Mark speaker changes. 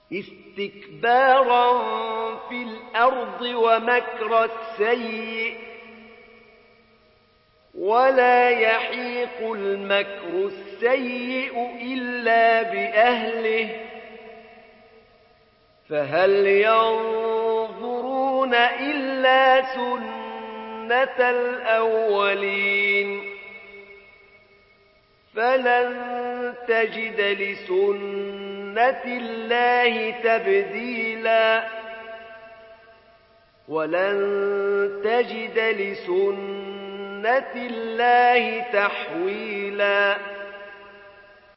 Speaker 1: استكبارا في الأرض ومكر السيء ولا يحيق المكر السيء إلا بأهله فهل ينظرون إلا سنة الأولين فلن تجد لسنة الله تبديلا ولن تجد لسنة الله تحويلا